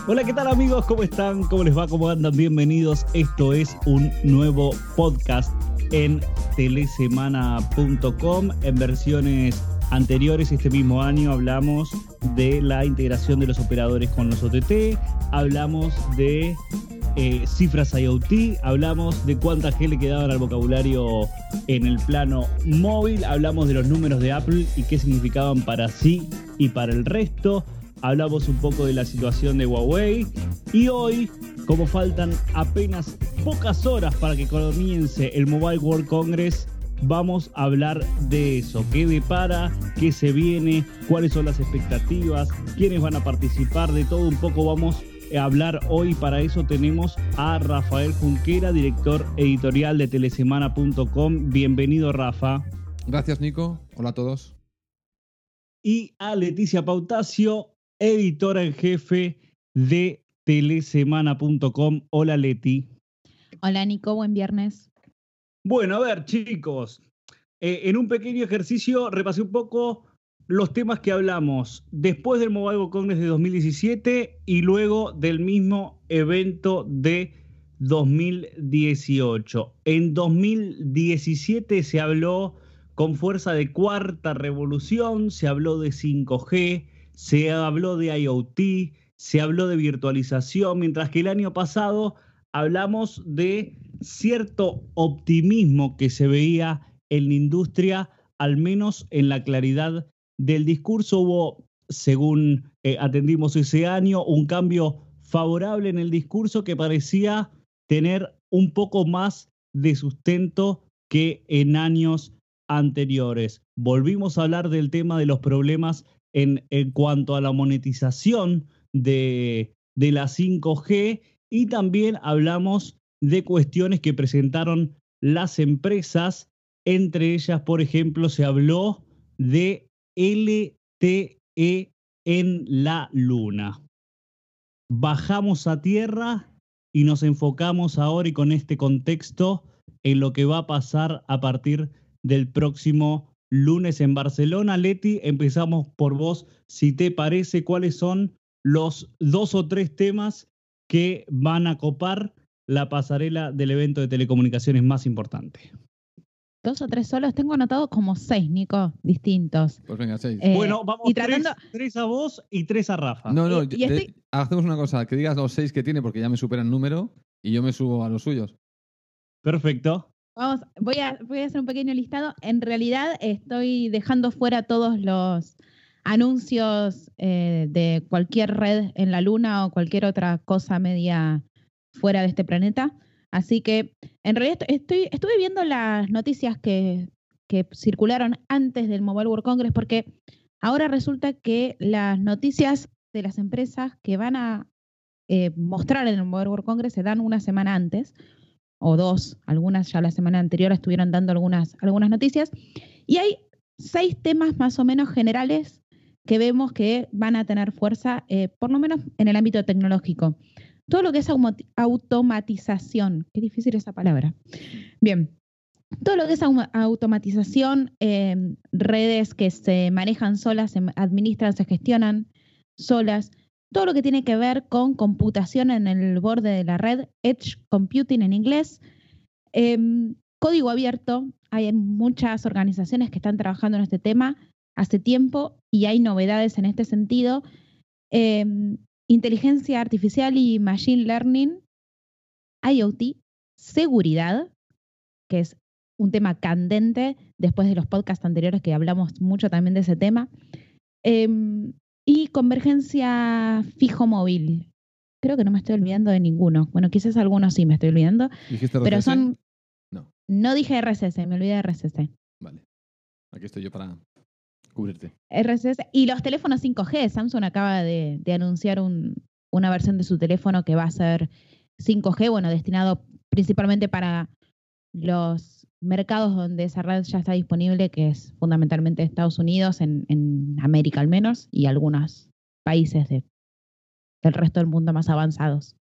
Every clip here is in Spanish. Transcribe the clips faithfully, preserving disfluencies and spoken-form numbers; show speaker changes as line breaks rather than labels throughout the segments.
Hola, ¿qué tal amigos? ¿Cómo están? ¿Cómo les va? ¿Cómo andan? Bienvenidos. Esto es un nuevo podcast en telesemana punto com. En versiones anteriores, este mismo año, hablamos de la integración de los operadores con los O T T, hablamos de eh, cifras IoT, hablamos de cuánta G le quedaban al vocabulario en el plano móvil, hablamos de los números de Apple y qué significaban para sí y para el resto. Hablamos un poco de la situación de Huawei y hoy, como faltan apenas pocas horas para que comience el Mobile World Congress, vamos a hablar de eso. ¿Qué depara? ¿Qué se viene? ¿Cuáles son las expectativas? ¿Quiénes van a participar? De todo un poco vamos a hablar hoy. Para eso tenemos a Rafael Junquera, director editorial de telesemana punto com. Bienvenido, Rafa.
Gracias, Nico. Hola a todos.
Y a Leticia Pautacio, editora en jefe de telesemana punto com. Hola, Leti.
Hola, Nico. Buen viernes.
Bueno, a ver, chicos, eh, en un pequeño ejercicio repasé un poco los temas que hablamos después del Mobile World Congress de dos mil diecisiete y luego del mismo evento de dos mil dieciocho. En dos mil diecisiete se habló con fuerza de cuarta revolución, se habló de cinco G, se habló de IoT, se habló de virtualización, mientras que el año pasado hablamos de cierto optimismo que se veía en la industria, al menos en la claridad del discurso. Hubo, según eh, atendimos ese año, un cambio favorable en el discurso que parecía tener un poco más de sustento que en años anteriores. Volvimos a hablar del tema de los problemas en, en cuanto a la monetización de, de la cinco G y también hablamos de cuestiones que presentaron las empresas. Entre ellas, por ejemplo, se habló de L T E en la Luna. Bajamos a tierra y nos enfocamos ahora y con este contexto en lo que va a pasar a partir del próximo lunes en Barcelona. Leti, empezamos por vos. Si te parece, ¿cuáles son los dos o tres temas que van a copar la pasarela del evento de telecomunicaciones más importante?
Dos o tres solos, tengo anotados como seis, Nico, distintos.
Pues venga, seis.
Eh,
bueno, vamos,
y tratando...
tres, tres a vos y tres a Rafa.
No, no,
y, y
de,
estoy...
hacemos una cosa, que digas los seis que tiene porque ya me supera el número y yo me subo a los suyos.
Perfecto.
Vamos, voy a, voy a hacer un pequeño listado. En realidad estoy dejando fuera todos los anuncios eh, de cualquier red en la Luna o cualquier otra cosa media fuera de este planeta. Así que en realidad estoy, estuve viendo las noticias que, que circularon antes del Mobile World Congress, porque ahora resulta que las noticias de las empresas que van a eh, mostrar en el Mobile World Congress se dan una semana antes, o dos, algunas ya la semana anterior estuvieron dando algunas, algunas noticias, y hay seis temas más o menos generales que vemos que van a tener fuerza, eh, por lo menos en el ámbito tecnológico. Todo lo que es automatización, qué difícil esa palabra. Bien, todo lo que es automatización, eh, redes que se manejan solas, se administran, se gestionan solas, todo lo que tiene que ver con computación en el borde de la red, Edge Computing en inglés, eh, código abierto. Hay muchas organizaciones que están trabajando en este tema hace tiempo y hay novedades en este sentido. Eh, Inteligencia artificial y machine learning, IoT, seguridad, que es un tema candente después de los podcasts anteriores que hablamos mucho también de ese tema, eh, y convergencia fijo móvil. Creo que no me estoy olvidando de ninguno. Bueno, quizás algunos sí me estoy olvidando.
¿Dijiste R C S?
Pero son...
No.
No dije R C S, me olvidé de R C S.
Vale. Aquí estoy yo para cubrirte.
R C S. Y los teléfonos cinco G. Samsung acaba de, de anunciar un, una versión de su teléfono que va a ser cinco G, bueno, destinado principalmente para los mercados donde esa red ya está disponible, que es fundamentalmente Estados Unidos, en, en América al menos, y algunos países de, del resto del mundo más avanzados.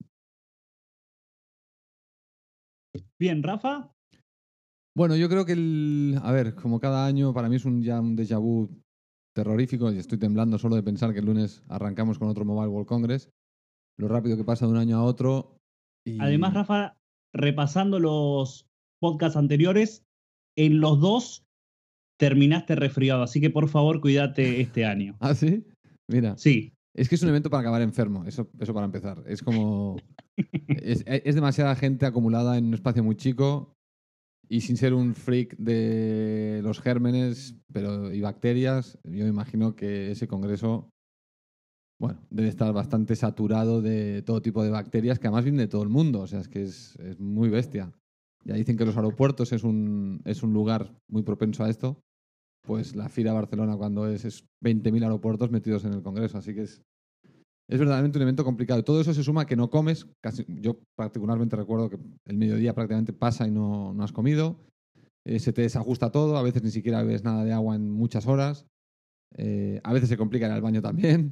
Bien, Rafa.
Bueno, yo creo que, el, a ver, como cada año, para mí es un, ya un déjà vu terrorífico y estoy temblando solo de pensar que el lunes arrancamos con otro Mobile World Congress. lo rápido que pasa de un año a otro. Y...
Además, Rafa, repasando los podcasts anteriores, en los dos terminaste resfriado, así que por favor cuídate este año.
¿Ah, sí? Mira.
Sí.
Es que es un evento para acabar enfermo, eso, eso para empezar. Es como... es, es demasiada gente acumulada en un espacio muy chico y sin ser un freak de los gérmenes pero, y bacterias, yo me imagino que ese congreso, bueno, debe estar bastante saturado de todo tipo de bacterias que además vienen de todo el mundo, o sea, es que es, es muy bestia. Ya dicen que los aeropuertos es un, es un lugar muy propenso a esto. Pues la Fira Barcelona cuando es, es veinte mil aeropuertos metidos en el Congreso, así que es, es verdaderamente un evento complicado. Todo eso se suma a que no comes, casi, yo particularmente recuerdo que el mediodía prácticamente pasa y no, no has comido, eh, se te desajusta todo, a veces ni siquiera bebes nada de agua en muchas horas, eh, a veces se complica en el baño también,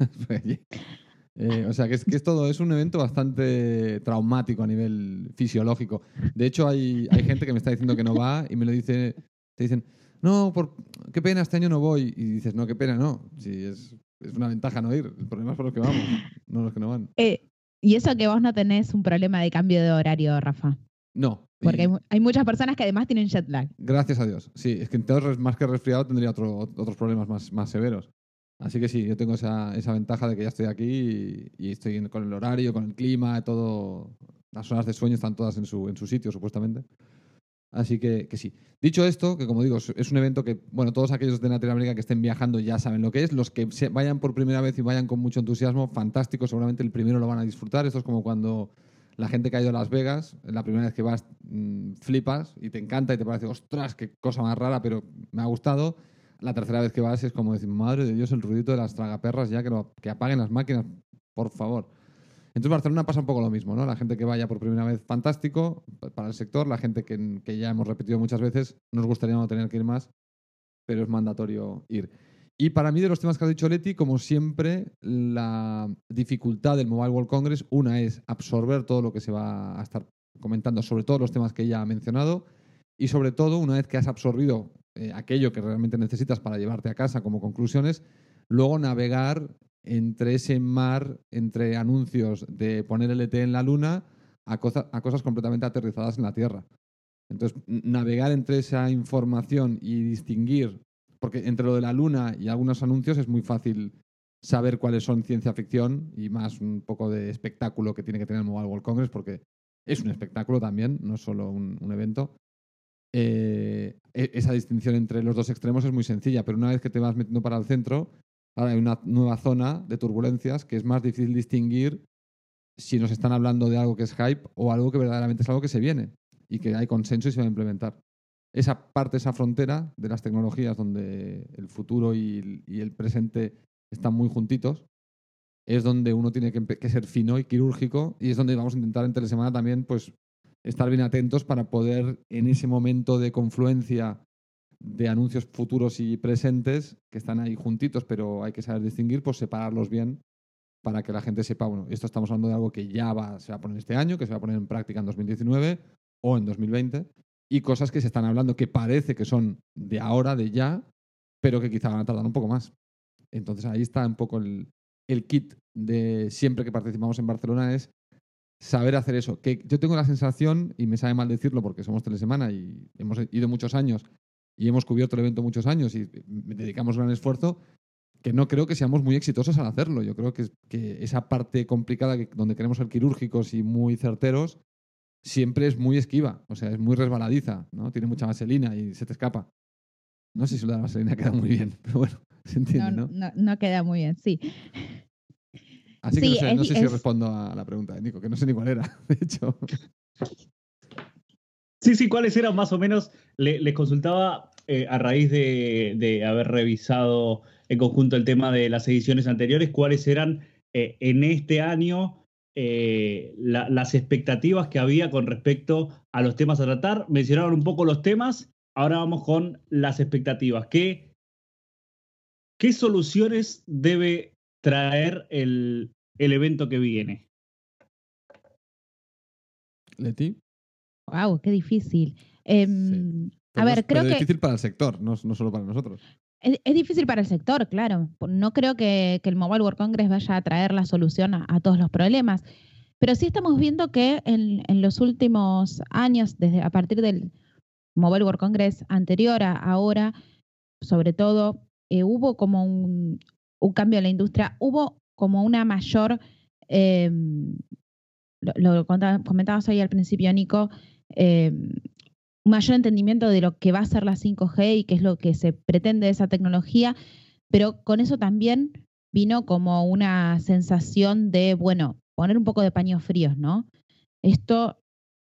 eh, o sea que es, que es todo, es un evento bastante traumático a nivel fisiológico. De hecho hay, hay gente que me está diciendo que no va y me lo dice, te dicen... No, por, qué pena, este año no voy. Y dices, no, qué pena, no. Sí, es, es una ventaja no ir. El problema es por los que vamos, no los que no van.
Eh, y eso que vos no tenés un problema de cambio de horario, Rafa.
No.
Porque hay, hay muchas personas que además tienen jet lag.
Gracias a Dios. Sí, es que entonces más que resfriado tendría otro, otros problemas más, más severos. Así que sí, yo tengo esa, esa ventaja de que ya estoy aquí y, y estoy en, con el horario, con el clima, todo. Las horas de sueño están todas en su, en su sitio, supuestamente. Así que, que sí. Dicho esto, que como digo, es un evento que, bueno, todos aquellos de Latinoamérica que estén viajando ya saben lo que es. Los que se vayan por primera vez y vayan con mucho entusiasmo, fantástico, seguramente el primero lo van a disfrutar. Esto es como cuando la gente que ha ido a Las Vegas, la primera vez que vas, mmm, flipas y te encanta y te parece, ostras, qué cosa más rara, pero me ha gustado. La tercera vez que vas es como decir, madre de Dios, el ruidito de las tragaperras ya, que, lo, que apaguen las máquinas, por favor. Entonces Barcelona pasa un poco lo mismo, ¿no? La gente que vaya por primera vez, fantástico para el sector. La gente que, que ya hemos repetido muchas veces, nos gustaría no tener que ir más, pero es mandatorio ir. Y para mí, de los temas que has dicho, Leti, como siempre, la dificultad del Mobile World Congress, una es absorber todo lo que se va a estar comentando sobre todos los temas que ya ha mencionado y sobre todo, una vez que has absorbido eh, aquello que realmente necesitas para llevarte a casa como conclusiones, luego navegar entre ese mar, entre anuncios de poner L T E en la luna a, cosa, a cosas completamente aterrizadas en la Tierra. Entonces, navegar entre esa información y distinguir, porque entre lo de la luna y algunos anuncios es muy fácil saber cuáles son ciencia ficción y más un poco de espectáculo que tiene que tener el Mobile World Congress, porque es un espectáculo también, no es solo un, un evento. Eh, esa distinción entre los dos extremos es muy sencilla, pero una vez que te vas metiendo para el centro, ahora hay una nueva zona de turbulencias que es más difícil distinguir si nos están hablando de algo que es hype o algo que verdaderamente es algo que se viene y que hay consenso y se va a implementar. Esa parte, esa frontera de las tecnologías donde el futuro y, y el presente están muy juntitos, es donde uno tiene que, que ser fino y quirúrgico y es donde vamos a intentar en Telesemana también pues, estar bien atentos para poder en ese momento de confluencia de anuncios futuros y presentes que están ahí juntitos, pero hay que saber distinguir, pues separarlos bien para que la gente sepa, bueno, esto estamos hablando de algo que ya va, se va a poner este año, que se va a poner en práctica en dos mil diecinueve o en dos mil veinte, y cosas que se están hablando que parece que son de ahora, de ya, pero que quizá van a tardar un poco más. Entonces ahí está un poco el, el kit de siempre que participamos en Barcelona, es saber hacer eso. Que yo tengo la sensación, y me sabe mal decirlo porque somos Telesemana y hemos ido muchos años y hemos cubierto el evento muchos años y dedicamos gran esfuerzo, que no creo que seamos muy exitosos al hacerlo. Yo creo que, que esa parte complicada que, donde queremos ser quirúrgicos y muy certeros siempre es muy esquiva, o sea, es muy resbaladiza, ¿no? Tiene mucha vaselina y se te escapa. No sé si lo de la vaselina queda muy bien, pero bueno, se entiende, ¿no?
No, no, no queda muy bien, sí.
Así
sí,
que no sé,
es,
no sé
es...
si respondo a la pregunta de Nico, que no sé ni cuál era, de hecho.
Sí, sí, cuáles eran más o menos, le, les consultaba eh, a raíz de, de haber revisado en conjunto el tema de las ediciones anteriores, cuáles eran eh, en este año eh, la, las expectativas que había con respecto a los temas a tratar. Mencionaron un poco los temas, ahora vamos con las expectativas. ¿Qué, qué soluciones debe traer el, el evento que viene?
¿Leti?
Wow, qué difícil. Eh,
Sí.
A ver,
es,
creo
pero
que...
es difícil para el sector, no, no solo para nosotros.
Es, es difícil para el sector, claro. No creo que, que el Mobile World Congress vaya a traer la solución a, a todos los problemas. Pero sí estamos viendo que en, en los últimos años, desde a partir del Mobile World Congress anterior a ahora, sobre todo, eh, hubo como un, un cambio en la industria, hubo como una mayor, eh, lo, lo comentabas hoy al principio, Nico, eh, un mayor entendimiento de lo que va a ser la cinco G y qué es lo que se pretende de esa tecnología, pero con eso también vino como una sensación de, bueno, poner un poco de paños fríos, ¿no? Esto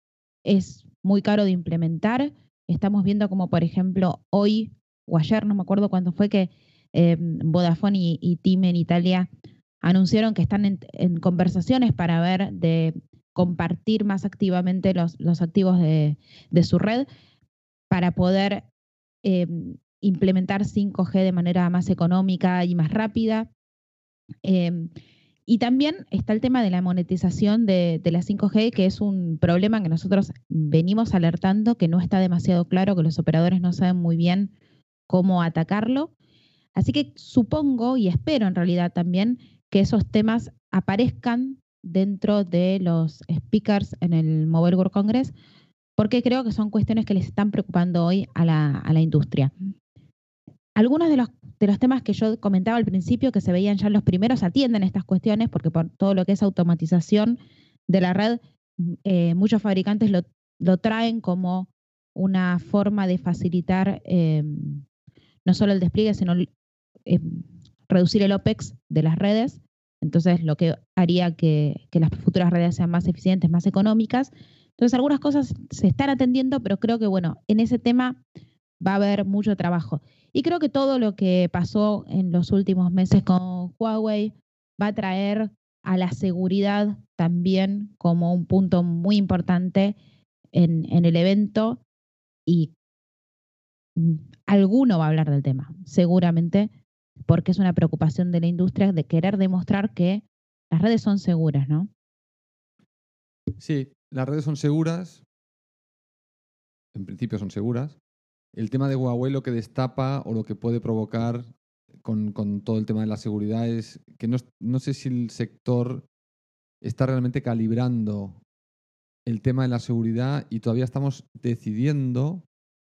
es muy caro de implementar. Estamos viendo como, por ejemplo, hoy o ayer, no me acuerdo cuándo fue, que eh, Vodafone y, y TIM en Italia anunciaron que están en, en conversaciones para ver de compartir más activamente los, los activos de, de su red para poder eh, implementar cinco G de manera más económica y más rápida. Eh, y también está el tema de la monetización de, de la cinco G, que es un problema que nosotros venimos alertando, que no está demasiado claro, que los operadores no saben muy bien cómo atacarlo. Así que supongo y espero en realidad también que esos temas aparezcan dentro de los speakers en el Mobile World Congress, porque creo que son cuestiones que les están preocupando hoy a la, a la industria. Algunos de los, de los temas que yo comentaba al principio, que se veían ya en los primeros, atienden estas cuestiones, porque por todo lo que es automatización de la red, eh, muchos fabricantes lo, lo traen como una forma de facilitar eh, no solo el despliegue, sino eh, reducir el OPEX de las redes. Entonces, lo que haría que, que las futuras redes sean más eficientes, más económicas. Entonces, algunas cosas se están atendiendo, pero creo que, bueno, en ese tema va a haber mucho trabajo. Y creo que todo lo que pasó en los últimos meses con Huawei va a traer a la seguridad también como un punto muy importante en, en el evento, y alguno va a hablar del tema, seguramente, porque es una preocupación de la industria de querer demostrar que las redes son seguras, ¿no?
Sí, las redes son seguras, en principio son seguras. El tema de Huawei lo que destapa o lo que puede provocar con, con todo el tema de la seguridad es que no, no sé si el sector está realmente calibrando el tema de la seguridad y todavía estamos decidiendo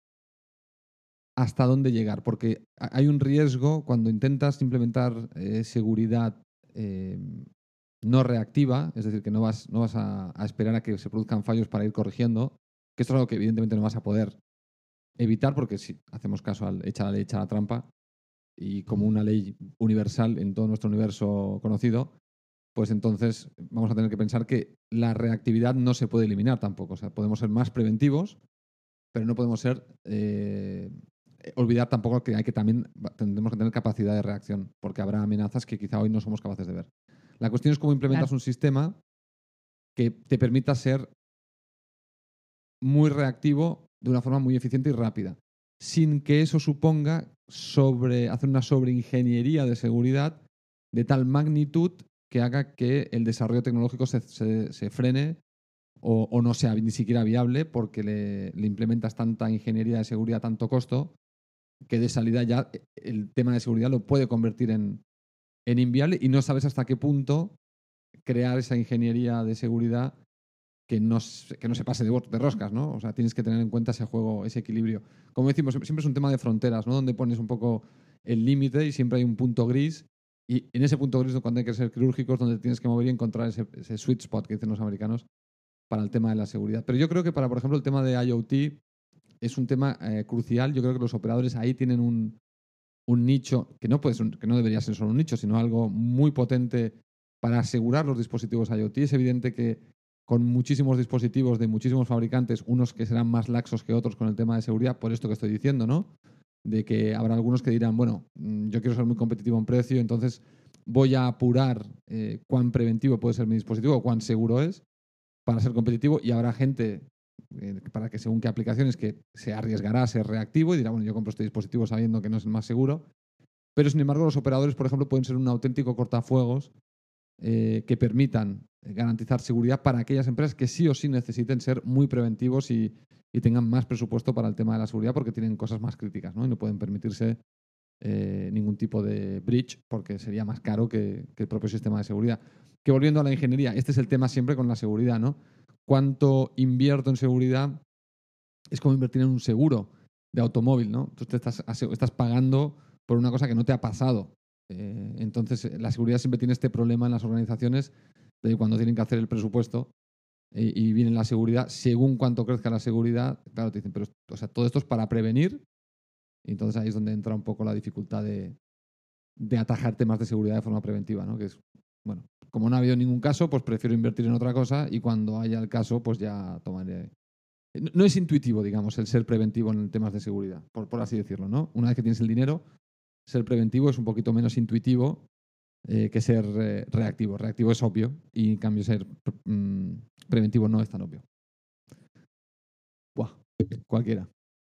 hasta dónde llegar, porque hay un riesgo cuando intentas implementar eh, seguridad eh, no reactiva, es decir, que no vas, no vas a, a esperar a que se produzcan fallos para ir corrigiendo, que esto es algo que evidentemente no vas a poder evitar, porque si hacemos caso al echa la ley, echa la trampa, y como una ley universal en todo nuestro universo conocido, pues entonces vamos a tener que pensar que la reactividad no se puede eliminar tampoco. O sea, podemos ser más preventivos, pero no podemos ser eh, olvidar tampoco que hay que también tendremos que tener capacidad de reacción, porque habrá amenazas que quizá hoy no somos capaces de ver. La cuestión es cómo implementas claro. un sistema que te permita ser muy reactivo de una forma muy eficiente y rápida, sin que eso suponga sobre, hacer una sobreingeniería de seguridad de tal magnitud que haga que el desarrollo tecnológico se, se, se frene o, o no sea ni siquiera viable porque le, le implementas tanta ingeniería de seguridad, tanto costo, que de salida ya el tema de seguridad lo puede convertir en, en inviable y no sabes hasta qué punto crear esa ingeniería de seguridad que no, que no se pase de, de roscas, ¿no? O sea, tienes que tener en cuenta ese juego, ese equilibrio. Como decimos, siempre es un tema de fronteras, ¿no? Donde pones un poco el límite y siempre hay un punto gris. Y en ese punto gris, cuando hay que ser quirúrgicos, donde tienes que mover y encontrar ese, ese sweet spot que dicen los americanos para el tema de la seguridad. Pero yo creo que para, por ejemplo, el tema de IoT es un tema eh, crucial. Yo creo que los operadores ahí tienen un, un nicho que no, puede ser, que no debería ser solo un nicho, sino algo muy potente para asegurar los dispositivos IoT. Es evidente que con muchísimos dispositivos de muchísimos fabricantes, unos que serán más laxos que otros con el tema de seguridad, por esto que estoy diciendo, ¿no? De que habrá algunos que dirán, bueno, yo quiero ser muy competitivo en precio, entonces voy a apurar eh, cuán preventivo puede ser mi dispositivo o cuán seguro es para ser competitivo, y habrá gente eh, para que según qué aplicaciones que se arriesgará a ser reactivo y dirá, bueno, yo compro este dispositivo sabiendo que no es el más seguro, pero sin embargo los operadores, por ejemplo, pueden ser un auténtico cortafuegos eh, que permitan garantizar seguridad para aquellas empresas que sí o sí necesiten ser muy preventivos y, y tengan más presupuesto para el tema de la seguridad porque tienen cosas más críticas, ¿no? Y no pueden permitirse eh, ningún tipo de breach, porque sería más caro que, que el propio sistema de seguridad. Que volviendo a la ingeniería, este es el tema siempre con la seguridad, ¿no? ¿Cuánto invierto en seguridad? Es como invertir en un seguro de automóvil, ¿no? Tú te estás, estás pagando por una cosa que no te ha pasado. Eh, entonces, la seguridad siempre tiene este problema en las organizaciones de cuando tienen que hacer el presupuesto eh, y viene la seguridad, según cuánto crezca la seguridad, claro, te dicen, pero o sea, todo esto es para prevenir. Y entonces ahí es donde entra un poco la dificultad de, de atajar temas de seguridad de forma preventiva, ¿no? Que es, bueno, como no ha habido ningún caso, pues prefiero invertir en otra cosa y cuando haya el caso, pues ya tomaré. No es intuitivo, digamos, el ser preventivo en temas de seguridad, por, por así decirlo, ¿no? Una vez que tienes el dinero, ser preventivo es un poquito menos intuitivo eh, que ser eh, reactivo. Reactivo es obvio y en cambio ser mm, preventivo no es tan obvio. Buah, cualquiera.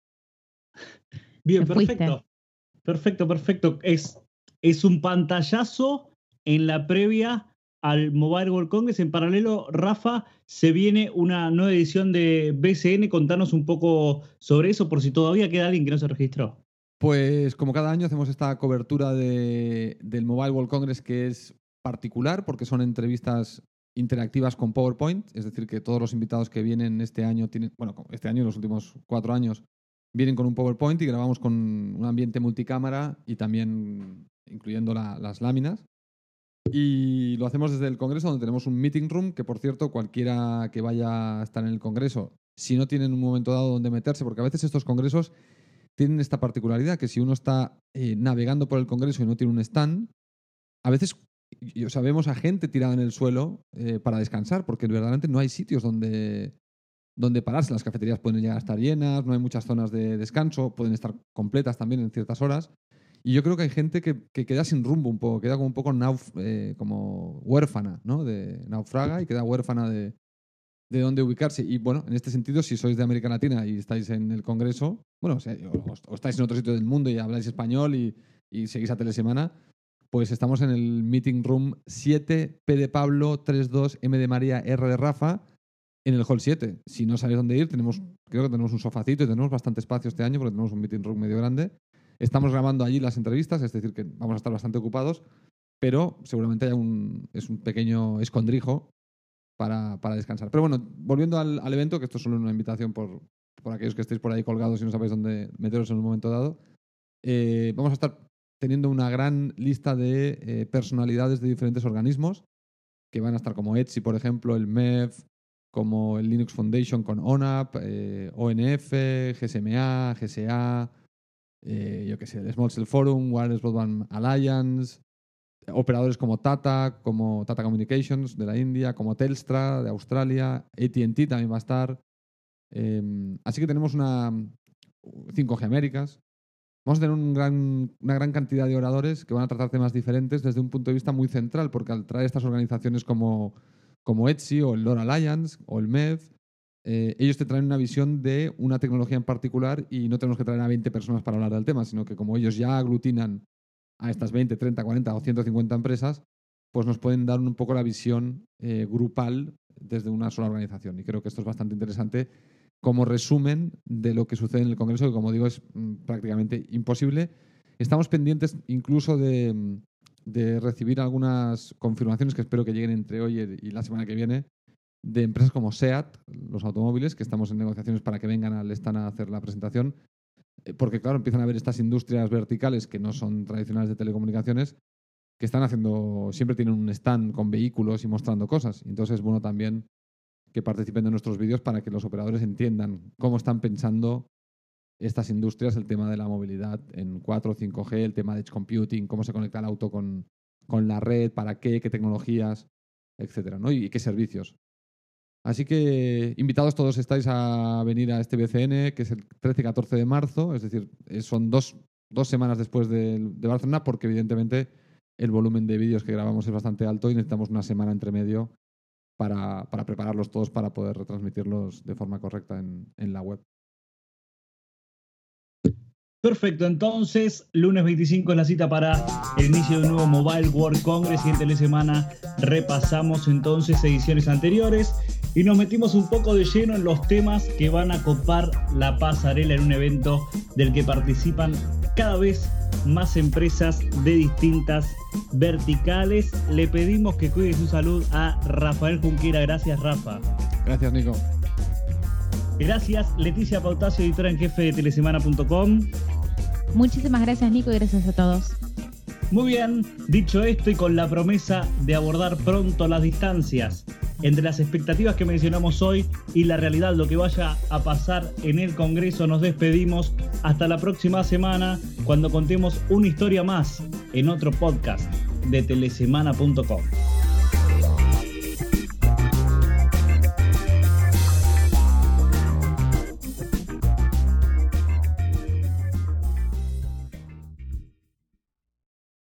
Bien, perfecto. Perfecto, perfecto. Es, es un pantallazo en la previa al Mobile World Congress. En paralelo, Rafa, se viene una nueva edición de B C N. Contanos un poco sobre eso, por si todavía queda alguien que no se registró.
Pues como cada año hacemos esta cobertura de, del Mobile World Congress, que es particular porque son entrevistas interactivas con PowerPoint, es decir, que todos los invitados que vienen este año, tienen, bueno, este año, los últimos cuatro años, vienen con un PowerPoint y grabamos con un ambiente multicámara y también incluyendo la, las láminas. Y lo hacemos desde el Congreso, donde tenemos un meeting room, que por cierto, cualquiera que vaya a estar en el Congreso, si no tienen un momento dado donde meterse, porque a veces estos congresos tienen esta particularidad, que si uno está eh, navegando por el Congreso y no tiene un stand, a veces y, o sea, vemos a gente tirada en el suelo eh, para descansar, porque verdaderamente no hay sitios donde, donde pararse. Las cafeterías pueden llegar a estar llenas, no hay muchas zonas de descanso, pueden estar completas también en ciertas horas. Y yo creo que hay gente que, que queda sin rumbo un poco, queda como un poco nauf, eh, como huérfana, ¿no? De naufraga y queda huérfana de, de dónde ubicarse. Y bueno, en este sentido, si sois de América Latina y estáis en el Congreso, bueno, o, sea, o, o estáis en otro sitio del mundo y habláis español y, y seguís a Telesemana, pues estamos en el Meeting Room siete, P de Pablo, tres dos, M de María, R de Rafa, en el Hall siete. Si no sabéis dónde ir, tenemos, creo que tenemos un sofacito y tenemos bastante espacio este año porque tenemos un Meeting Room medio grande. Estamos grabando allí las entrevistas, es decir, que vamos a estar bastante ocupados, pero seguramente haya un, es un pequeño escondrijo para, para descansar. Pero bueno, volviendo al, al evento, que esto es solo una invitación por, por aquellos que estéis por ahí colgados y no sabéis dónde meteros en un momento dado, eh, vamos a estar teniendo una gran lista de eh, personalidades de diferentes organismos que van a estar como Etsy, por ejemplo, el M E F, como el Linux Foundation con O N A P, eh, O N F, G S M A, G S A, eh, yo qué sé, el Small Cell Forum, Wireless Broadband Alliance, operadores como Tata, como Tata Communications de la India, como Telstra de Australia, A T and T también va a estar. Eh, así que tenemos una cinco G Américas. Vamos a tener un gran, una gran cantidad de oradores que van a tratar temas diferentes desde un punto de vista muy central, porque al traer estas organizaciones como, como Etsy o el LoRa Alliance o el M E F, eh, ellos te traen una visión de una tecnología en particular y no tenemos que traer a veinte personas para hablar del tema, sino que como ellos ya aglutinan a estas veinte, treinta, cuarenta o ciento cincuenta empresas, pues nos pueden dar un poco la visión eh, grupal desde una sola organización. Y creo que esto es bastante interesante como resumen de lo que sucede en el Congreso, que como digo es mm, prácticamente imposible. Estamos pendientes incluso de, de recibir algunas confirmaciones que espero que lleguen entre hoy y la semana que viene de empresas como SEAT, los automóviles, que estamos en negociaciones para que vengan al stand a hacer la presentación, porque claro, empiezan a haber estas industrias verticales que no son tradicionales de telecomunicaciones, que están haciendo, siempre tienen un stand con vehículos y mostrando cosas. Entonces es bueno también que participen de nuestros vídeos para que los operadores entiendan cómo están pensando estas industrias, el tema de la movilidad en cuatro o cinco G, el tema de edge computing, cómo se conecta el auto con, con la red, para qué, qué tecnologías, etcétera, ¿no? Y, y qué servicios. Así que invitados todos estáis a venir a este B C N, que es el trece y catorce de marzo, es decir, son dos, dos semanas después de, de Barcelona, porque evidentemente el volumen de vídeos que grabamos es bastante alto y necesitamos una semana entre medio para, para prepararlos todos para poder retransmitirlos de forma correcta en, en la web.
Perfecto, entonces, lunes veinticinco es la cita para el inicio de un nuevo Mobile World Congress y en Telesemana repasamos entonces ediciones anteriores y nos metimos un poco de lleno en los temas que van a copar la pasarela en un evento del que participan cada vez más empresas de distintas verticales. Le pedimos que cuide su salud a Rafael Junquera. Gracias, Rafa.
Gracias, Nico.
Gracias, Leticia Pautacio, editora en jefe de telesemana punto com.
Muchísimas gracias, Nico, y gracias a todos.
Muy bien, dicho esto y con la promesa de abordar pronto las distancias entre las expectativas que mencionamos hoy y la realidad, lo que vaya a pasar en el Congreso, nos despedimos hasta la próxima semana cuando contemos una historia más en otro podcast de telesemana punto com.